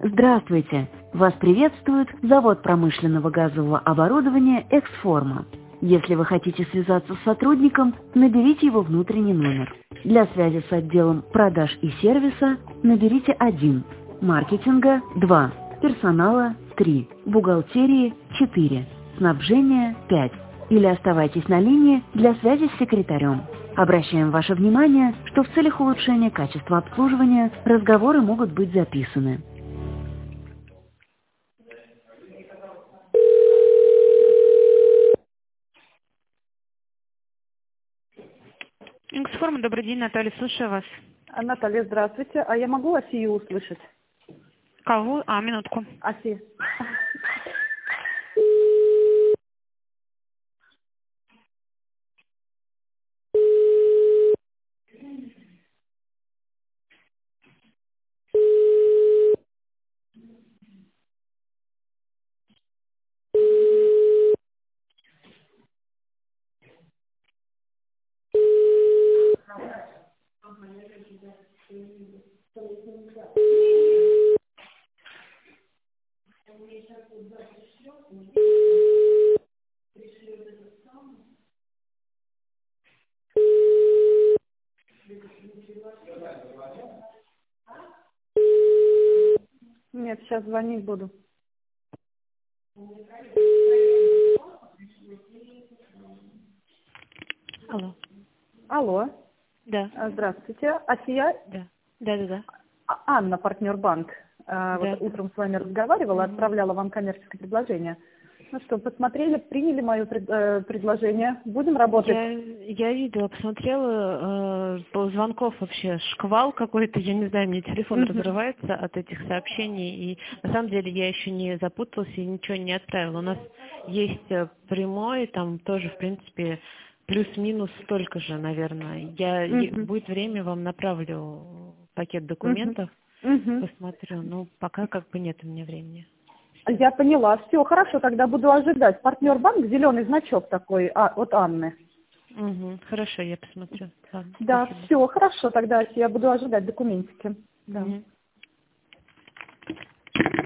Здравствуйте! Вас приветствует завод промышленного газового оборудования «Эксформа». Если вы хотите связаться с сотрудником, наберите его внутренний номер. Для связи с отделом продаж и сервиса наберите 1, маркетинга 2, персонала 3, бухгалтерии 4, снабжения 5. Или оставайтесь на линии для связи с секретарем. Обращаем ваше внимание, что в целях улучшения качества обслуживания разговоры могут быть записаны. Эксформа, добрый день, Наталья, слушаю вас. Наталья, здравствуйте. А я могу Асию услышать? Кого? Минутку. Аси. Нет, сейчас звонить буду. Алло. Алло. Да. Здравствуйте. Асия? Да. Да. Анна, партнер банк. Вот утром с вами разговаривала, отправляла вам коммерческое предложение. Ну что, посмотрели, приняли мое предложение. Будем работать? Я видела, посмотрела, звонков вообще шквал какой-то, я не знаю, мне телефон разрывается от этих сообщений, и на самом деле я еще не запуталась и ничего не отправила. У нас есть прямой, там тоже, в принципе, плюс-минус столько же, наверное. Будет время, вам направлю пакет документов, посмотрю, но пока как бы нет у меня времени. Я поняла. Все, хорошо, тогда буду ожидать. Партнер банк, зеленый значок такой от Анны. Хорошо, я посмотрю. Ладно, да, спасибо. все, хорошо, тогда я буду ожидать документики. Да.